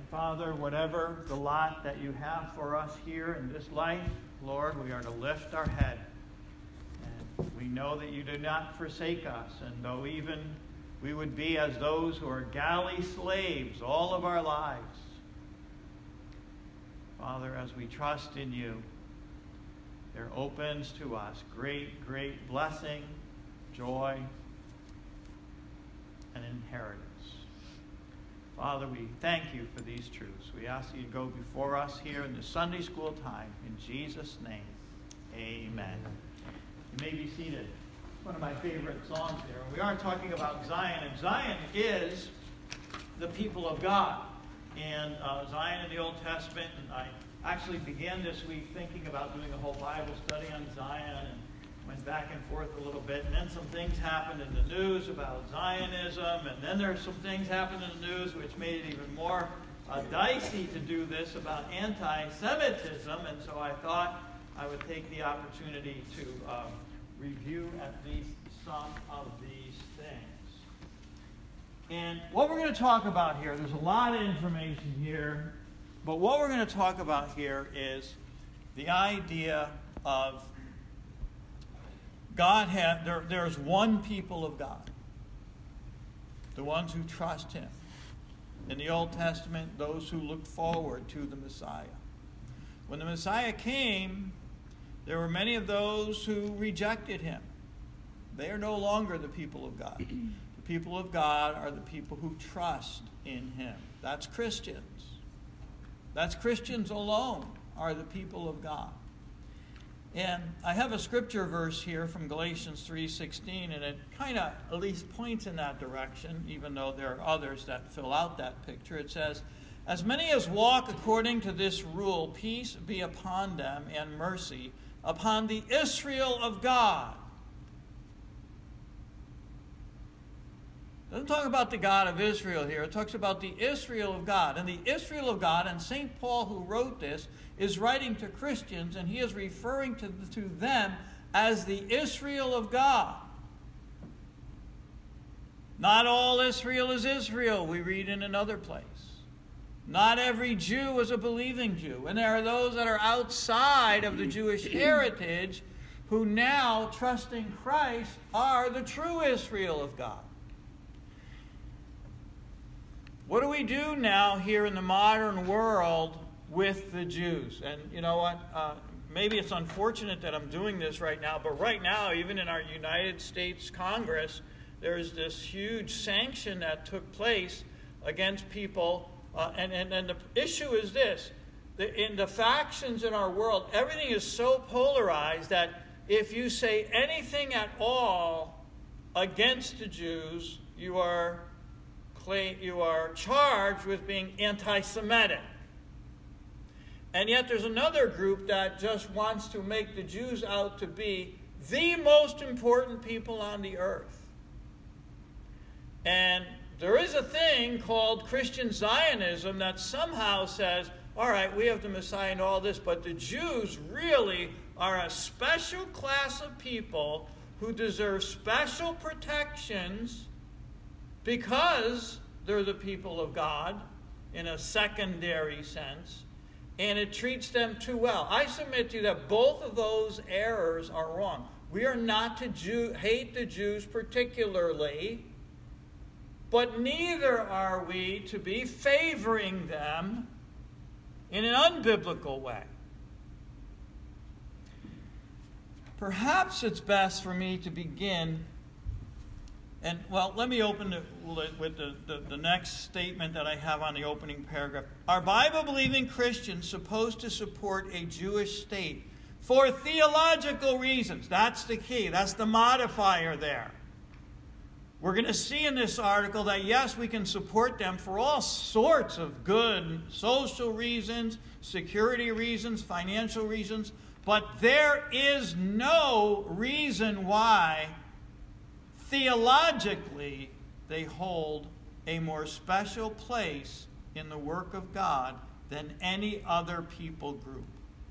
Father, whatever the lot that you have for us here in this life, Lord, we are to lift our head. And we know that you do not forsake us. And though even we would be as those who are galley slaves all of our lives, Father, as we trust in you, there opens to us great, great blessing, joy, and inheritance. Father, we thank you for these truths. We ask you to go before us here in the Sunday school time. In Jesus' name, amen. You may be seated. It's one of my favorite songs there. We are talking about Zion, and Zion is the people of God. And Zion in the Old Testament, and I actually began this week thinking about doing a whole Bible study on Zion, and went back and forth a little bit, and then some things happened in the news about Zionism, and then there's some things happened in the news which made it even more dicey to do this about anti-Semitism, and so I thought I would take the opportunity to review at least some of these things. And what we're going to talk about here, there's a lot of information here, but what we're going to talk about here is the idea of there's one people of God, the ones who trust him. In the Old Testament, those who looked forward to the Messiah. When the Messiah came, there were many of those who rejected him. They are no longer the people of God. The people of God are the people who trust in him. That's Christians. That's Christians alone are the people of God. And I have a scripture verse here from Galatians 3:16, and it kind of at least points in that direction, even though there are others that fill out that picture. It says, "As many as walk according to this rule, peace be upon them and mercy upon the Israel of God." It doesn't talk about the God of Israel here. It talks about the Israel of God. And the Israel of God, and St. Paul, who wrote this, is writing to Christians, and he is referring to them as the Israel of God. Not all Israel is Israel, we read in another place. Not every Jew is a believing Jew. And there are those that are outside of the Jewish heritage who now, trusting Christ, are the true Israel of God. What do we do now here in the modern world with the Jews? And you know what? Maybe it's unfortunate that I'm doing this right now, but right now, even in our United States Congress, there's this huge sanction that took place against people. And the issue is this. In the factions in our world, everything is so polarized that if you say anything at all against the Jews, you are charged with being anti-Semitic. And yet there's another group that just wants to make the Jews out to be the most important people on the earth. And there is a thing called Christian Zionism that somehow says, all right, we have the Messiah and all this, but the Jews really are a special class of people who deserve special protections because they're the people of God in a secondary sense, and it treats them too well. I submit to you that both of those errors are wrong. We are not to hate the Jews particularly, but neither are we to be favoring them in an unbiblical way. Perhaps it's best for me to begin. And, well, let me open it with the next statement that I have on the opening paragraph. Are Bible-believing Christians supposed to support a Jewish state for theological reasons? That's the key. That's the modifier there. We're going to see in this article that, yes, we can support them for all sorts of good social reasons, security reasons, financial reasons, but there is no reason why theologically they hold a more special place in the work of God than any other people group.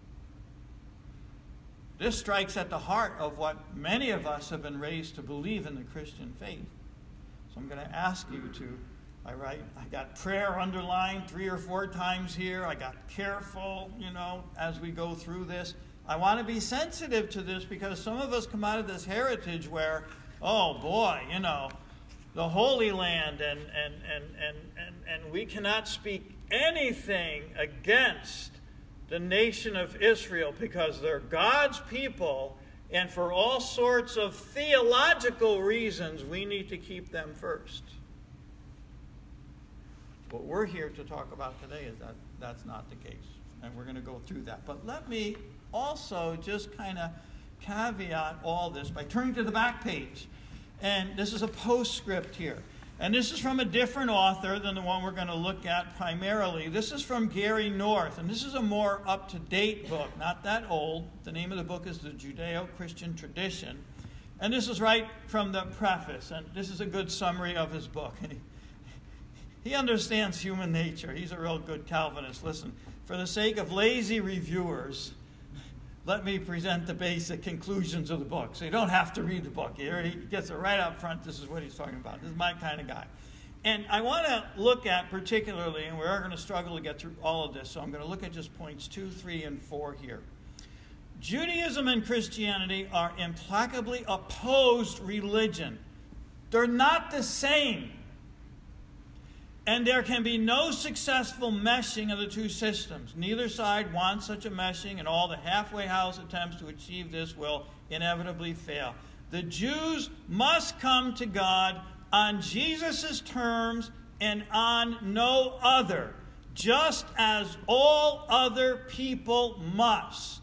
This strikes at the heart of what many of us have been raised to believe in the Christian faith. So I'm going to ask you to I got prayer underlined 3 or 4 times here. I got careful, as we go through this. I want to be sensitive to this because some of us come out of this heritage where, oh boy, the Holy Land, and we cannot speak anything against the nation of Israel because they're God's people, and for all sorts of theological reasons, we need to keep them first. What we're here to talk about today is that that's not the case, and we're going to go through that. But let me also just kind of caveat all this by turning to the back page. And this is a postscript here. And this is from a different author than the one we're going to look at primarily. This is from Gary North, and this is a more up-to-date book, not that old. The name of the book is The Judeo-Christian Tradition. And this is right from the preface, and this is a good summary of his book. And he understands human nature. He's a real good Calvinist. Listen, for the sake of lazy reviewers, let me present the basic conclusions of the book. So you don't have to read the book. He gets it right up front. This is what he's talking about. This is my kind of guy. And I want to look at particularly, and we are going to struggle to get through all of this, so I'm going to look at just points 2, 3, and 4 here. Judaism and Christianity are implacably opposed religion. They're not the same. And there can be no successful meshing of the two systems. Neither side wants such a meshing, and all the halfway house attempts to achieve this will inevitably fail. The Jews must come to God on Jesus' terms and on no other, just as all other people must.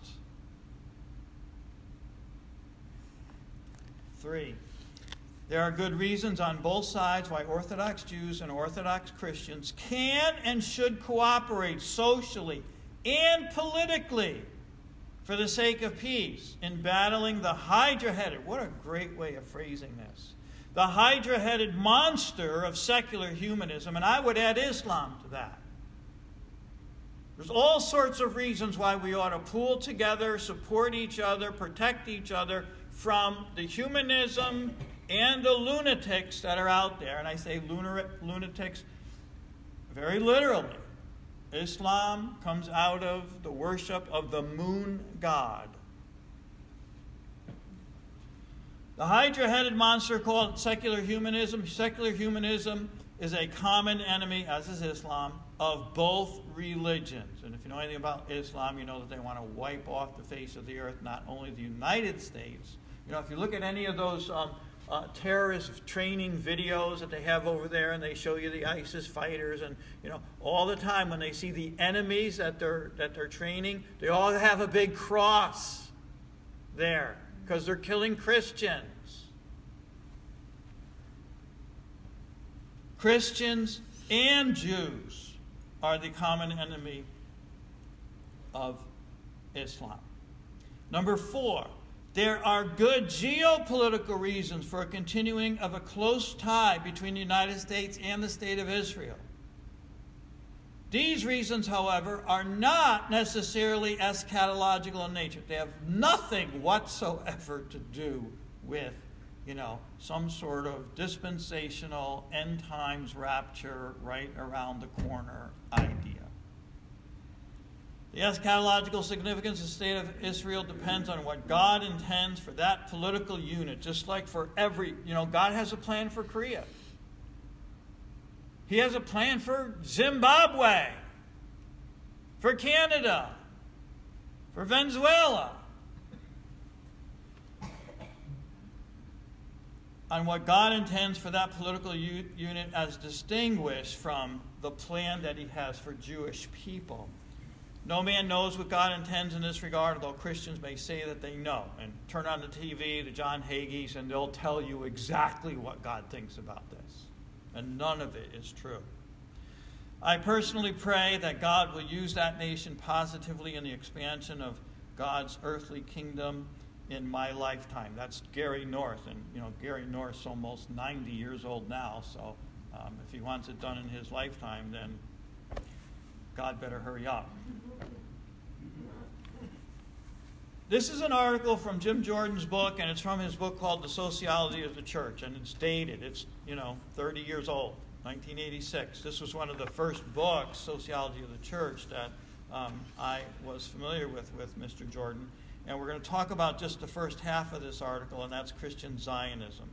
3. There are good reasons on both sides why Orthodox Jews and Orthodox Christians can and should cooperate socially and politically for the sake of peace in battling the hydra-headed, what a great way of phrasing this, the hydra-headed monster of secular humanism, and I would add Islam to that. There's all sorts of reasons why we ought to pool together, support each other, protect each other from the humanism and the lunatics that are out there. And I say lunatics very literally. Islam comes out of the worship of the moon god. The hydra-headed monster called secular humanism. Secular humanism is a common enemy, as is Islam, of both religions. And if you know anything about Islam, you know that they want to wipe off the face of the earth, not only the United States. If you look at any of those terrorist training videos that they have over there, and they show you the ISIS fighters, and all the time when they see the enemies that they're training, they all have a big cross there because they're killing Christians. Christians and Jews are the common enemy of Islam. Number 4. There are good geopolitical reasons for a continuing of a close tie between the United States and the State of Israel. These reasons, however, are not necessarily eschatological in nature. They have nothing whatsoever to do with, some sort of dispensational end times rapture right around the corner idea. The eschatological significance of the state of Israel depends on what God intends for that political unit, just like for every, God has a plan for Korea. He has a plan for Zimbabwe, for Canada, for Venezuela. On what God intends for that political unit as distinguished from the plan that he has for Jewish people. No man knows what God intends in this regard, although Christians may say that they know. And turn on the TV, the John Hagees, and they'll tell you exactly what God thinks about this. And none of it is true. I personally pray that God will use that nation positively in the expansion of God's earthly kingdom in my lifetime. That's Gary North. And, Gary North's almost 90 years old now, so if he wants it done in his lifetime, then God better hurry up. This is an article from Jim Jordan's book, and it's from his book called The Sociology of the Church, and it's dated. It's, 30 years old. 1986. This was one of the first books, Sociology of the Church, that I was familiar with Mr. Jordan. And we're going to talk about just the first half of this article, and that's Christian Zionism.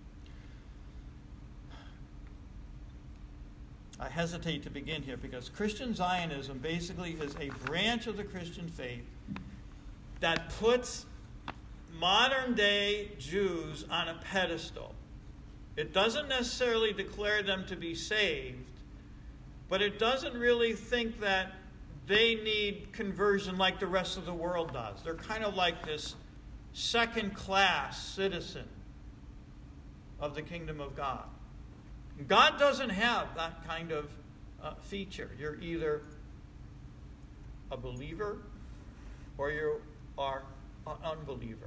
I hesitate to begin here because Christian Zionism basically is a branch of the Christian faith that puts modern-day Jews on a pedestal. It doesn't necessarily declare them to be saved, but it doesn't really think that they need conversion like the rest of the world does. They're kind of like this second-class citizen of the kingdom of God. God doesn't have that kind of feature. You're either a believer or you are an unbeliever.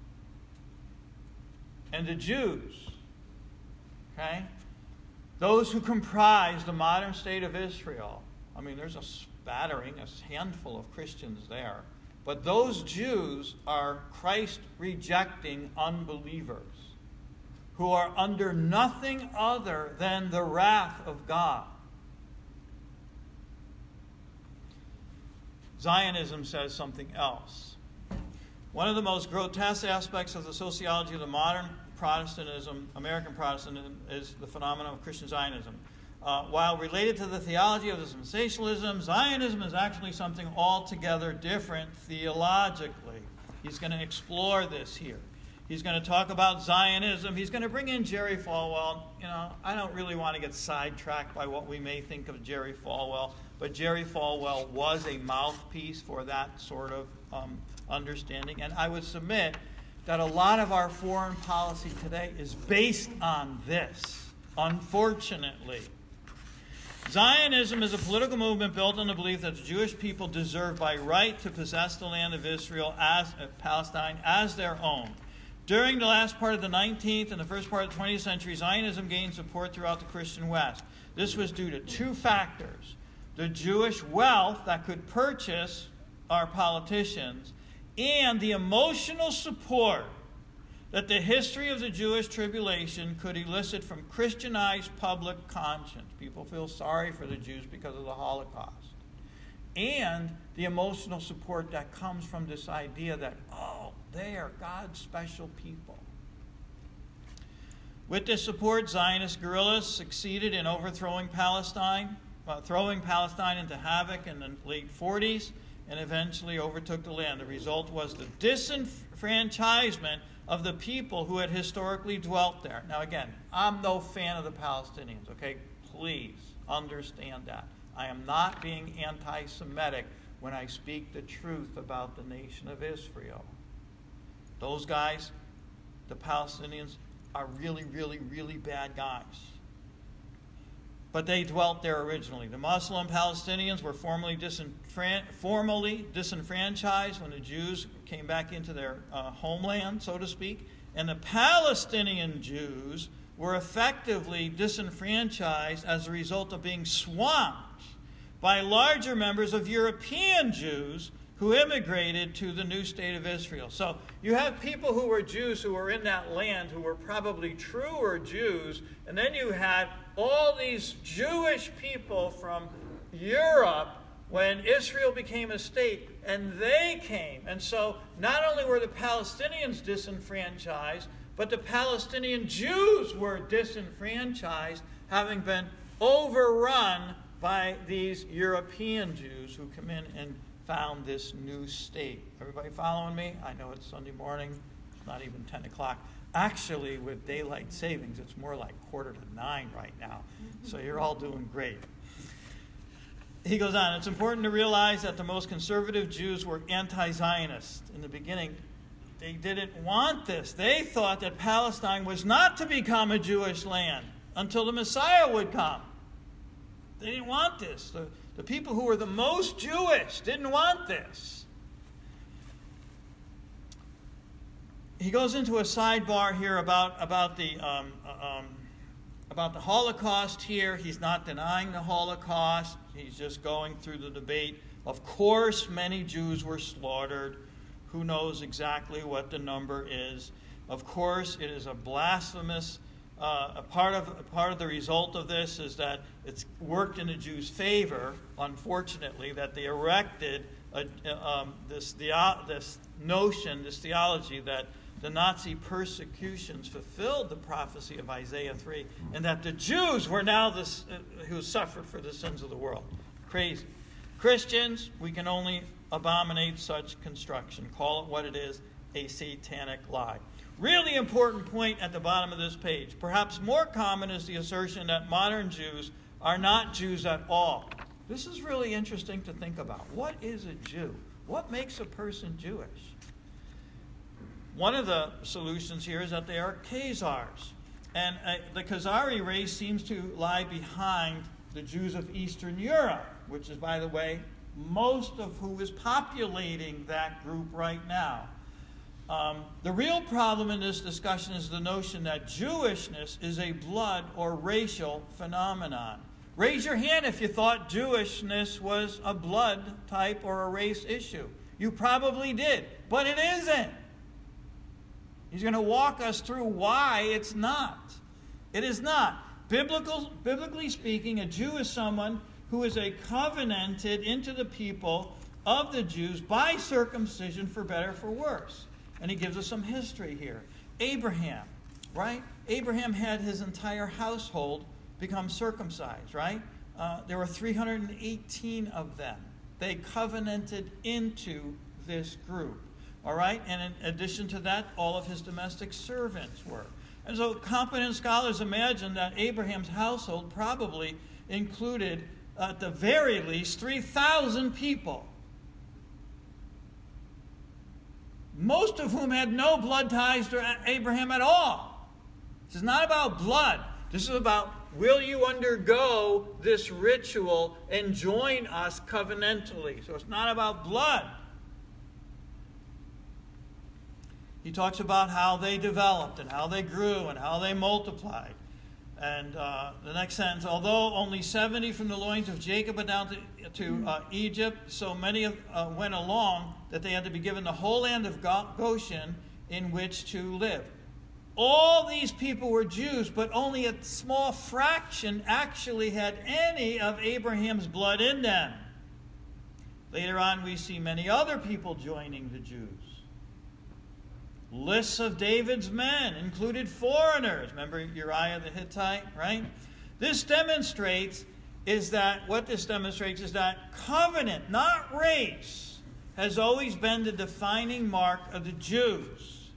And the Jews, okay, those who comprise the modern state of Israel, I mean, there's a spattering, a handful of Christians there, but those Jews are Christ-rejecting unbelievers who are under nothing other than the wrath of God. Zionism says something else. One of the most grotesque aspects of the sociology of the modern Protestantism, American Protestantism, is the phenomenon of Christian Zionism. While related to the theology of dispensationalism, Zionism is actually something altogether different theologically. He's going to explore this here. He's going to talk about Zionism. He's going to bring in Jerry Falwell. You know, I don't really want to get sidetracked by what we may think of Jerry Falwell, but Jerry Falwell was a mouthpiece for that sort of understanding. And I would submit that a lot of our foreign policy today is based on this, unfortunately. Zionism is a political movement built on the belief that the Jewish people deserve by right to possess the land of Israel, Palestine, as their own. During the last part of the 19th and the first part of the 20th century, Zionism gained support throughout the Christian West. This was due to two factors: the Jewish wealth that could purchase our politicians, and the emotional support that the history of the Jewish tribulation could elicit from Christianized public conscience. People feel sorry for the Jews because of the Holocaust. And the emotional support that comes from this idea that, oh, they are God's special people. With this support, Zionist guerrillas succeeded in overthrowing Palestine, throwing Palestine into havoc in the late 40s, and eventually overtook the land. The result was the disenfranchisement of the people who had historically dwelt there. Now again, I'm no fan of the Palestinians, okay? Please understand that. I am not being anti-Semitic when I speak the truth about the nation of Israel. Those guys, the Palestinians, are really, really, really bad guys. But they dwelt there originally. The Muslim Palestinians were formally disenfranchised when the Jews came back into their homeland, so to speak. And the Palestinian Jews were effectively disenfranchised as a result of being swamped by larger members of European Jews who immigrated to the new state of Israel. So you have people who were Jews who were in that land who were probably truer Jews, and then you had all these Jewish people from Europe when Israel became a state, and they came. And so not only were the Palestinians disenfranchised, but the Palestinian Jews were disenfranchised, having been overrun by these European Jews who come in and found this new state. Everybody following me? I know it's Sunday morning. It's not even 10 o'clock. Actually, with daylight savings, it's more like 8:45 right now. So you're all doing great. He goes on, it's important to realize that the most conservative Jews were anti-Zionist. In the beginning, they didn't want this. They thought that Palestine was not to become a Jewish land until the Messiah would come. They didn't want this. The people who were the most Jewish didn't want this. He goes into a sidebar here about the Holocaust here. He's not denying the Holocaust. He's just going through the debate. Of course, many Jews were slaughtered. Who knows exactly what the number is? Of course, it is a blasphemous a part of the result of this is that it's worked in the Jews' favor, unfortunately, that they erected this theology that the Nazi persecutions fulfilled the prophecy of Isaiah 3, and that the Jews were now who suffered for the sins of the world. Crazy. Christians, we can only abominate such construction. Call it what it is, a satanic lie. Really important point at the bottom of this page. Perhaps more common is the assertion that modern Jews are not Jews at all. This is really interesting to think about. What is a Jew? What makes a person Jewish? One of the solutions here is that they are Khazars. And the Khazari race seems to lie behind the Jews of Eastern Europe, which is, by the way, most of who is populating that group right now. The real problem in this discussion is the notion that Jewishness is a blood or racial phenomenon. Raise your hand if you thought Jewishness was a blood type or a race issue. You probably did, but it isn't. He's going to walk us through why it's not. It is not. Biblically speaking, a Jew is someone who is a covenanted into the people of the Jews by circumcision, for better, for worse. And he gives us some history here. Abraham, right? Abraham had his entire household become circumcised, right? There were 318 of them. They covenanted into this group, all right? And in addition to that, all of his domestic servants were. And so competent scholars imagine that Abraham's household probably included, at the very least, 3,000 people, most of whom had no blood ties to Abraham at all. This is not about blood. This is about, will you undergo this ritual and join us covenantally? So it's not about blood. He talks about how they developed and how they grew and how they multiplied. And the next sentence, although only 70 from the loins of Jacob went down to Egypt, so many went along that they had to be given the whole land of Goshen in which to live. All these people were Jews, but only a small fraction actually had any of Abraham's blood in them. Later on, we see many other people joining the Jews. Lists of David's men included foreigners. Remember Uriah the Hittite, right? What this demonstrates is that covenant, not race, has always been the defining mark of the Jews.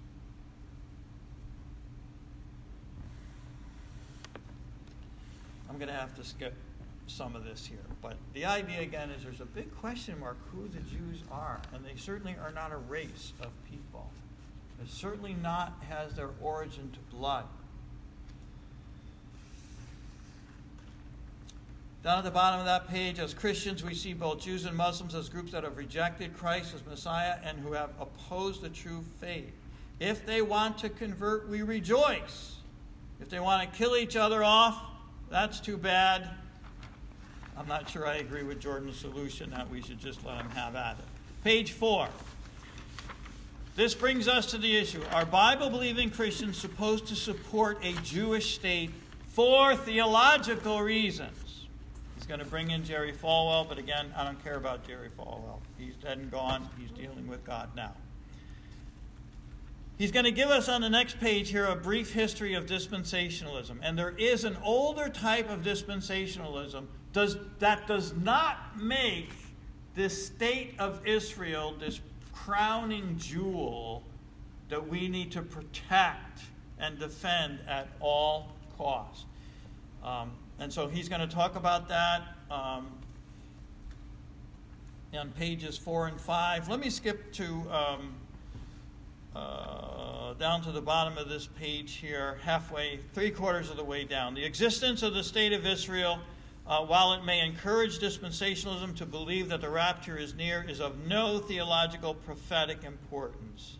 I'm going to have to skip some of this here. But the idea, again, is there's a big question mark who the Jews are. And they certainly are not a race of people. It certainly not has their origin to blood. Down at the bottom of that page, as Christians, we see both Jews and Muslims as groups that have rejected Christ as Messiah and who have opposed the true faith. If they want to convert, we rejoice. If they want to kill each other off, that's too bad. I'm not sure I agree with Jordan's solution that we should just let them have at it. Page 4. This brings us to the issue. Are Bible-believing Christians supposed to support a Jewish state for theological reasons? He's going to bring in Jerry Falwell, but again, I don't care about Jerry Falwell. He's dead and gone. He's dealing with God now. He's going to give us on the next page here a brief history of dispensationalism. And there is an older type of dispensationalism that does not make this state of Israel this crowning jewel that we need to protect and defend at all costs. And so he's going to talk about that on pages 4 and 5. Let me skip to down to the bottom of this page here, halfway, 3/4 of the way down. The existence of the state of Israel, while it may encourage dispensationalism to believe that the rapture is near, is of no theological prophetic importance.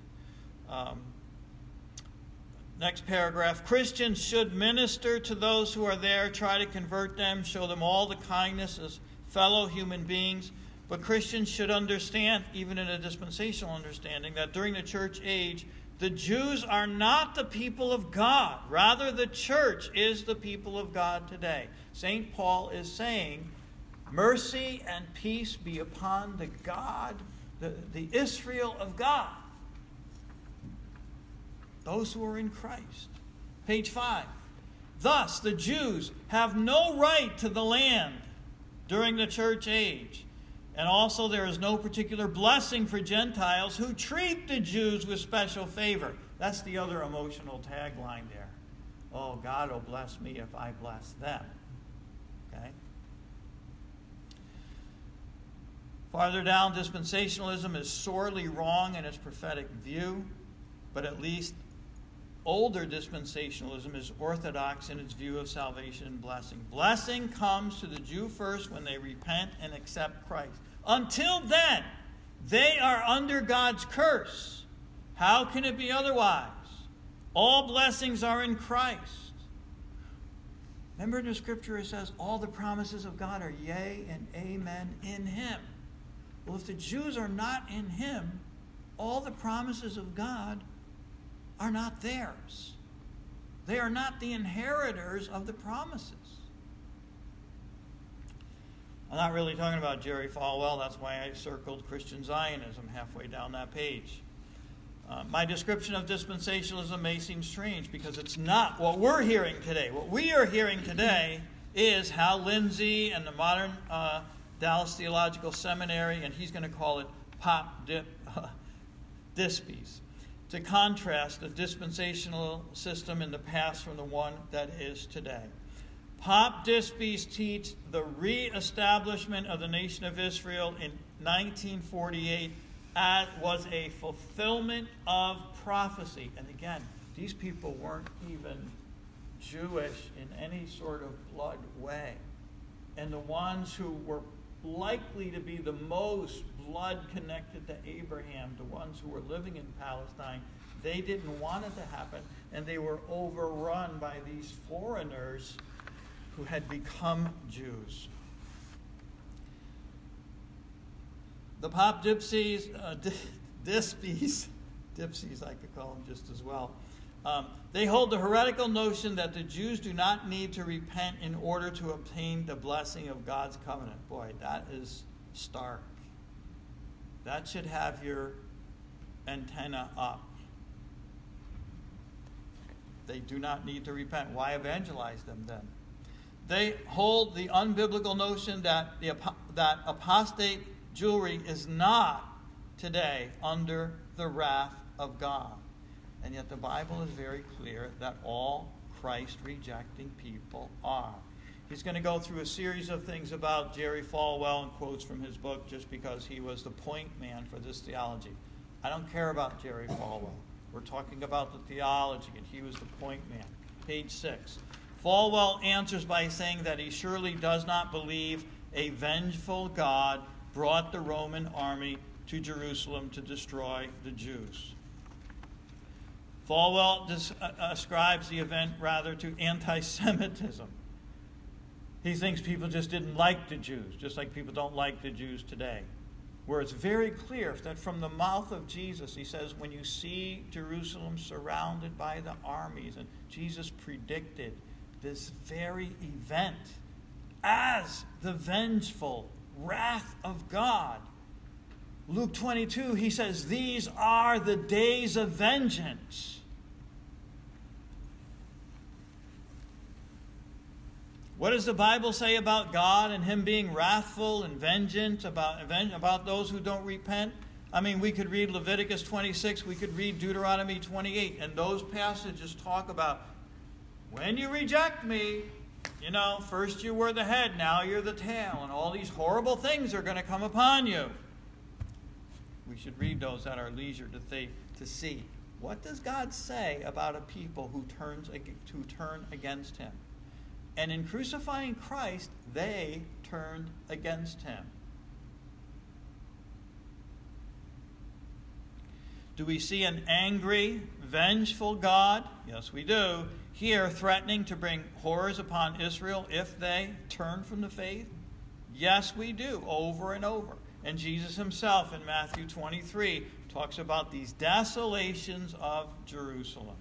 Next paragraph. Christians should minister to those who are there, try to convert them, show them all the kindness as fellow human beings. But Christians should understand, even in a dispensational understanding, that during the church age, the Jews are not the people of God. Rather, the church is the people of God today. St. Paul is saying, mercy and peace be upon the God, the Israel of God. Those who are in Christ. Page 5. Thus, the Jews have no right to the land during the church age. And also there is no particular blessing for Gentiles who treat the Jews with special favor. That's the other emotional tagline there. Oh, God will bless me if I bless them. Okay? Farther down, dispensationalism is sorely wrong in its prophetic view, but at least older dispensationalism is orthodox in its view of salvation and blessing. Blessing comes to the Jew first when they repent and accept Christ. Until then, they are under God's curse. How can it be otherwise? All blessings are in Christ. Remember in the scripture it says, all the promises of God are yea and amen in him. Well, if the Jews are not in him, all the promises of God are not theirs. They are not the inheritors of the promises. I'm not really talking about Jerry Falwell. That's why I circled Christian Zionism halfway down that page. My description of dispensationalism may seem strange because it's not what we're hearing today. What we are hearing today is Hal Lindsey and the modern Dallas Theological Seminary, and he's going to call it Pop Dispies, to contrast the dispensational system in the past from the one that is today. Pop Dispies teach the re-establishment of the nation of Israel in 1948 as was a fulfillment of prophecy. And again, these people weren't even Jewish in any sort of blood way. And the ones who were likely to be the most blood connected to Abraham, the ones who were living in Palestine, they didn't want it to happen. And they were overrun by these foreigners who had become Jews. The Pop Dispies, Dispies, I could call them just as well, they hold the heretical notion that the Jews do not need to repent in order to obtain the blessing of God's covenant. Boy, that is stark. That should have your antenna up. They do not need to repent. Why evangelize them then? They hold the unbiblical notion that that apostate Jewry is not today under the wrath of God. And yet the Bible is very clear that all Christ-rejecting people are. He's going to go through a series of things about Jerry Falwell and quotes from his book just because he was the point man for this theology. I don't care about Jerry Falwell. We're talking about the theology, and he was the point man. Page 6. Falwell answers by saying that he surely does not believe a vengeful God brought the Roman army to Jerusalem to destroy the Jews. Falwell ascribes the event rather to anti-Semitism. He thinks people just didn't like the Jews, just like people don't like the Jews today. Where it's very clear that from the mouth of Jesus, he says, when you see Jerusalem surrounded by the armies, and Jesus predicted this very event as the vengeful wrath of God. Luke 22, he says, these are the days of vengeance. What does the Bible say about God and him being wrathful and vengeance about those who don't repent? I mean, we could read Leviticus 26, we could read Deuteronomy 28, and those passages talk about when you reject me, first you were the head, now you're the tail, and all these horrible things are going to come upon you. We should read those at our leisure to see. What does God say about a people who turn against him? And in crucifying Christ, they turned against him. Do we see an angry, vengeful God? Yes, we do. Here, threatening to bring horrors upon Israel if they turn from the faith? Yes, we do, over and over. And Jesus himself in Matthew 23 talks about these desolations of Jerusalem.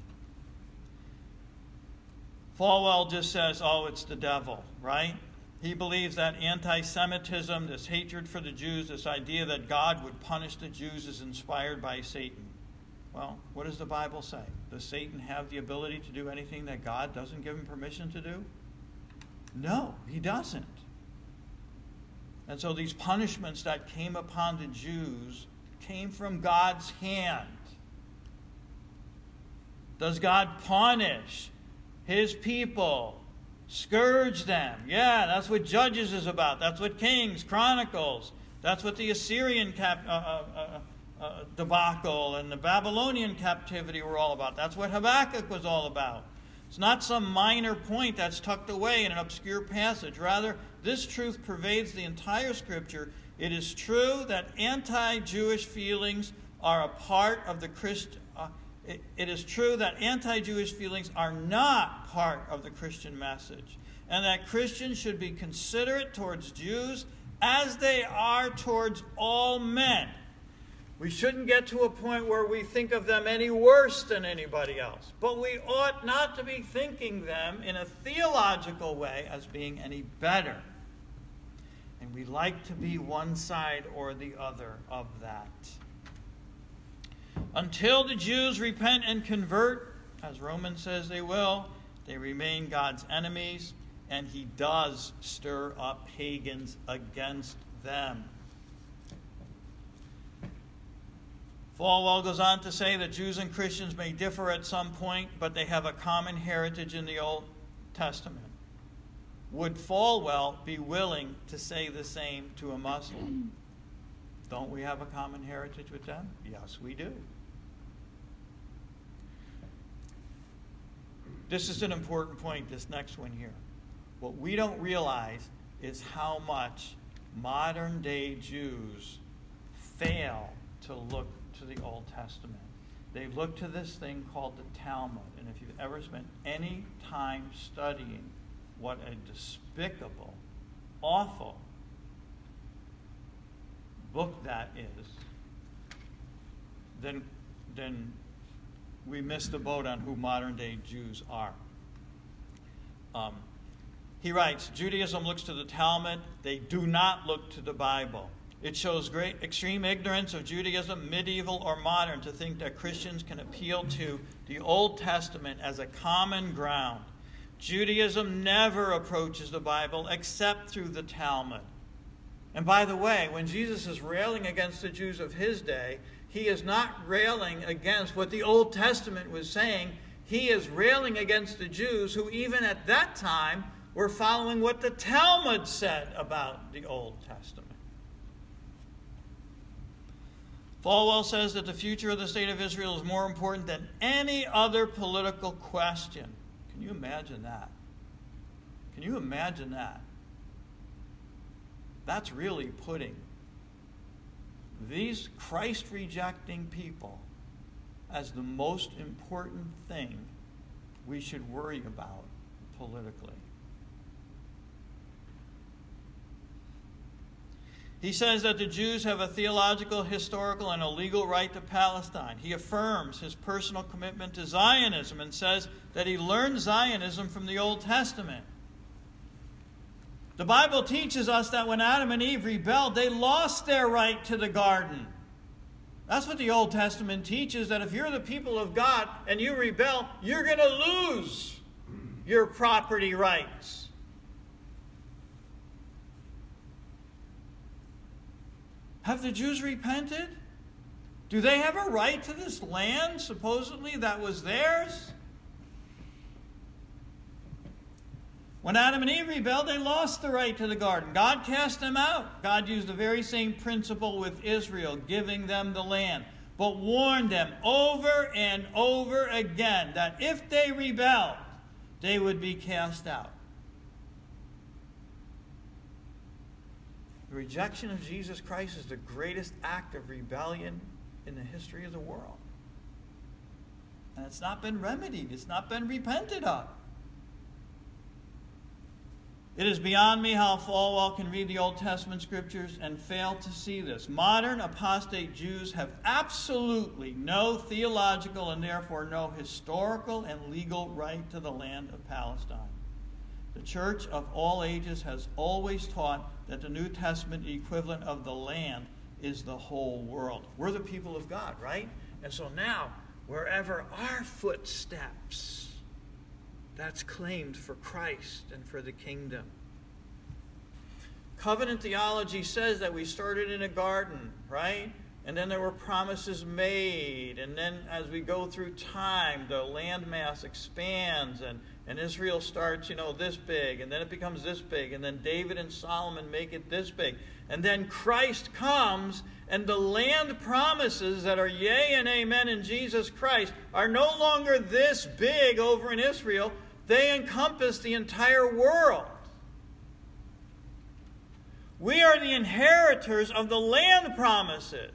Falwell just says, oh, it's the devil, right? He believes that anti-Semitism, this hatred for the Jews, this idea that God would punish the Jews is inspired by Satan. Well, what does the Bible say? Does Satan have the ability to do anything that God doesn't give him permission to do? No, he doesn't. And so these punishments that came upon the Jews came from God's hand. Does God punish his people? Scourge them? Yeah, that's what Judges is about. That's what Kings, Chronicles. That's what the Assyrian debacle and the Babylonian captivity were all about. That's what Habakkuk was all about. It's not some minor point that's tucked away in an obscure passage. Rather, this truth pervades the entire Scripture. It is true that anti-Jewish feelings are a part of the Christian. It is true that anti-Jewish feelings are not part of the Christian message, and that Christians should be considerate towards Jews as they are towards all men. We shouldn't get to a point where we think of them any worse than anybody else, but we ought not to be thinking them in a theological way as being any better. And we like to be one side or the other of that. Until the Jews repent and convert, as Romans says they will, they remain God's enemies, and he does stir up pagans against them. Falwell goes on to say that Jews and Christians may differ at some point, but they have a common heritage in the Old Testament. Would Falwell be willing to say the same to a Muslim? Don't we have a common heritage with them? Yes, we do. This is an important point, this next one here. What we don't realize is how much modern-day Jews fail to look to the Old Testament. They look to this thing called the Talmud. And if you've ever spent any time studying what a despicable, awful book that is, then we miss the boat on who modern-day Jews are. He writes, Judaism looks to the Talmud. They do not look to the Bible. It shows great extreme ignorance of Judaism, medieval or modern, to think that Christians can appeal to the Old Testament as a common ground. Judaism never approaches the Bible except through the Talmud. And by the way, when Jesus is railing against the Jews of his day, he is not railing against what the Old Testament was saying. He is railing against the Jews who even at that time were following what the Talmud said about the Old Testament. Falwell says that the future of the state of Israel is more important than any other political question. Can you imagine that? Can you imagine that? That's really putting these Christ-rejecting people as the most important thing we should worry about politically. He says that the Jews have a theological, historical, and a legal right to Palestine. He affirms his personal commitment to Zionism and says that he learned Zionism from the Old Testament. The Bible teaches us that when Adam and Eve rebelled, they lost their right to the garden. That's what the Old Testament teaches, that if you're the people of God and you rebel, you're going to lose your property rights. Have the Jews repented? Do they have a right to this land, supposedly, that was theirs? When Adam and Eve rebelled, they lost the right to the garden. God cast them out. God used the very same principle with Israel, giving them the land, but warned them over and over again that if they rebelled, they would be cast out. The rejection of Jesus Christ is the greatest act of rebellion in the history of the world. And it's not been remedied. It's not been repented of. It is beyond me how Falwell can read the Old Testament scriptures and fail to see this. Modern apostate Jews have absolutely no theological and therefore no historical and legal right to the land of Palestine. The church of all ages has always taught that the New Testament equivalent of the land is the whole world. We're the people of God, right? And so now, wherever our footsteps, that's claimed for Christ and for the kingdom. Covenant theology says that we started in a garden, right? And then there were promises made. And then as we go through time, the landmass expands and Israel starts, this big. And then it becomes this big. And then David and Solomon make it this big. And then Christ comes and the land promises that are yea and amen in Jesus Christ are no longer this big over in Israel. They encompass the entire world. We are the inheritors of the land promises.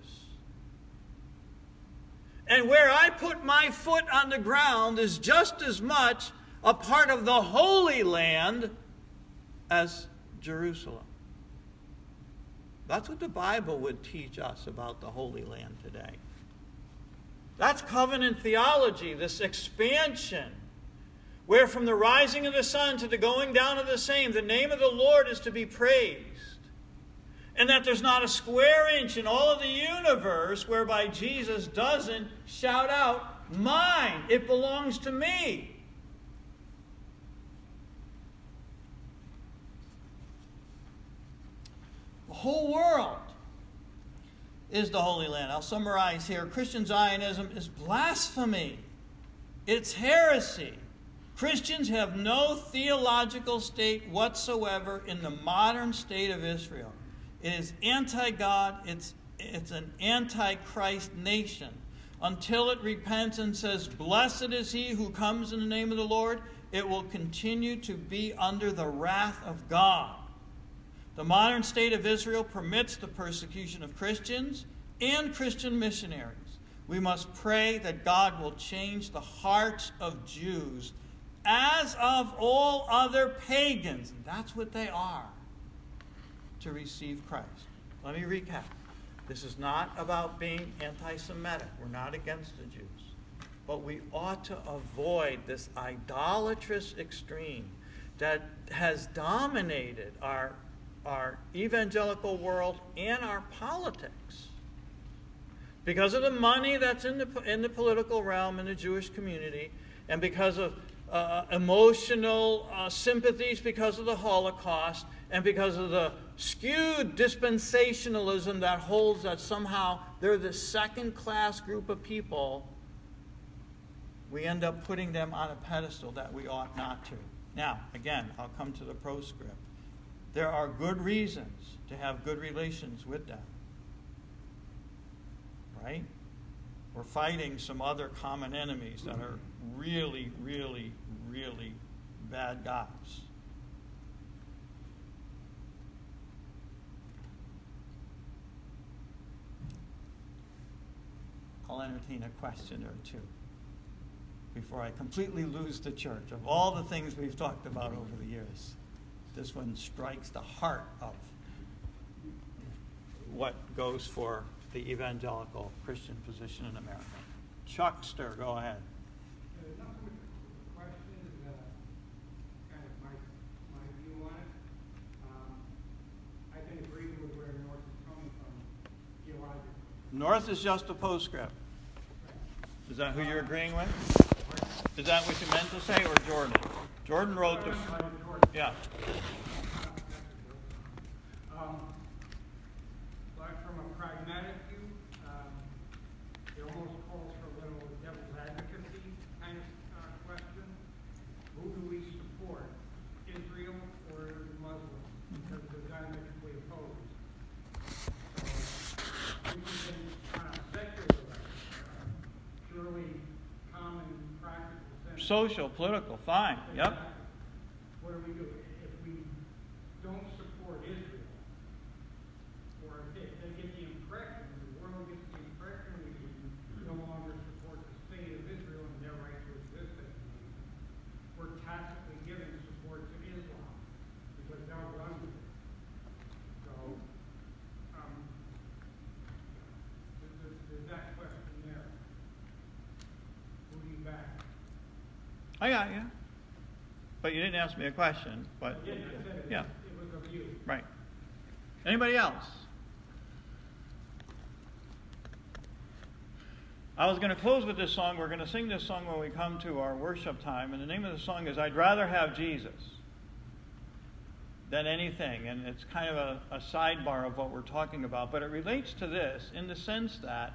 And where I put my foot on the ground is just as much a part of the Holy Land as Jerusalem. That's what the Bible would teach us about the Holy Land today. That's covenant theology, this expansion, where from the rising of the sun to the going down of the same, the name of the Lord is to be praised. And that there's not a square inch in all of the universe whereby Jesus doesn't shout out, mine, it belongs to me. The whole world is the Holy Land. I'll summarize here. Christian Zionism is blasphemy. It's heresy. Christians have no theological state whatsoever in the modern state of Israel. It is anti-God. It's an anti-Christ nation. Until it repents and says, blessed is he who comes in the name of the Lord, it will continue to be under the wrath of God. The modern state of Israel permits the persecution of Christians and Christian missionaries. We must pray that God will change the hearts of Jews as of all other pagans, and that's what they are, to receive Christ. Let me recap. This is not about being anti-Semitic. We're not against the Jews. But we ought to avoid this idolatrous extreme that has dominated our evangelical world and our politics. Because of the money that's in the political realm in the Jewish community, and because of emotional sympathies because of the Holocaust, and because of the skewed dispensationalism that holds that somehow they're the second-class group of people, we end up putting them on a pedestal that we ought not to. Now, again, I'll come to the proscript. There are good reasons to have good relations with them. Right? We're fighting some other common enemies that are really, really, really bad guys. I'll entertain a question or two before I completely lose the church. Of all the things we've talked about over the years, this one strikes the heart of what goes for the evangelical Christian position in America. Chuckster, go ahead. Not so much a question, kind of my view on it. I've been agreeing with where North is coming from theologically. North is just a postscript. Is that who you're agreeing with? Is that what you meant to say, or Jordan? Jordan wrote the... Yeah. But from a pragmatic view, it almost calls for a little devil's advocacy kind of question. Who do we support, Israel or the Muslims? Because they're diametrically opposed. So we can, on a secular level, surely common practical sense. Social, political, fine. Yep. What do we do? If we don't support Israel, or if they get the impression, the world gets the impression we no longer support the state of Israel and their right to exist as a nation, we're tacitly giving support to Islam. Because I got you. But you didn't ask me a question. But I didn't. I said yeah. it was of you. Right. Anybody else? I was going to close with this song. We're going to sing this song when we come to our worship time. And the name of the song is I'd Rather Have Jesus Than Anything. And it's kind of a sidebar of what we're talking about. But it relates to this in the sense that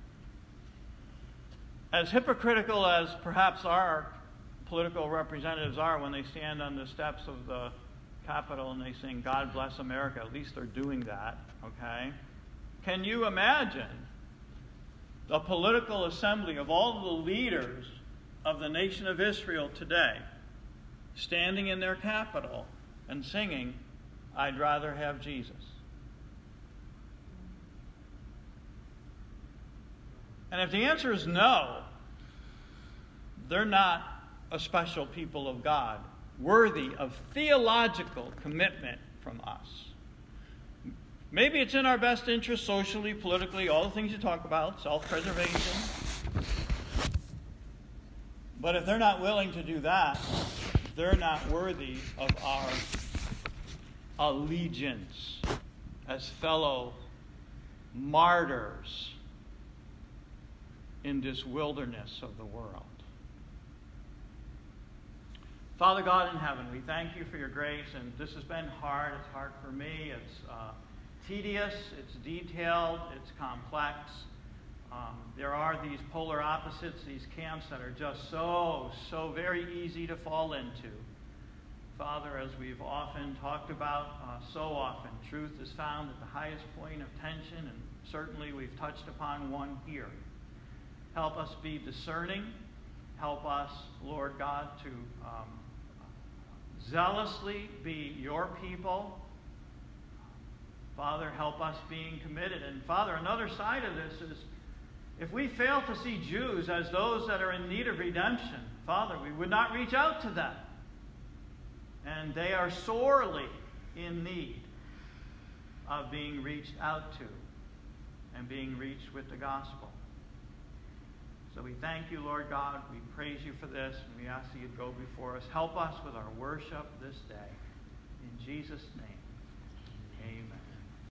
as hypocritical as perhaps our political representatives are when they stand on the steps of the Capitol and they sing, God bless America, at least they're doing that, okay? Can you imagine the political assembly of all the leaders of the nation of Israel today standing in their capital and singing, I'd rather have Jesus? And if the answer is no, they're not a special people of God, worthy of theological commitment from us. Maybe it's in our best interest socially, politically, all the things you talk about, self-preservation. But if they're not willing to do that, they're not worthy of our allegiance as fellow martyrs in this wilderness of the world. Father God in heaven, we thank you for your grace, and this has been hard. It's hard for me. It's tedious, it's detailed, it's complex. There are these polar opposites, these camps that are just so very easy to fall into. Father, as we've often talked about, so often, truth is found at the highest point of tension, and certainly we've touched upon one here. Help us be discerning. Help us, Lord God, to zealously be your people. Father, help us being committed. And Father, another side of this is if we fail to see Jews as those that are in need of redemption, Father, we would not reach out to them. And they are sorely in need of being reached out to and being reached with the gospel. So we thank you, Lord God. We praise you for this, and we ask that you'd go before us. Help us with our worship this day. In Jesus' name, amen.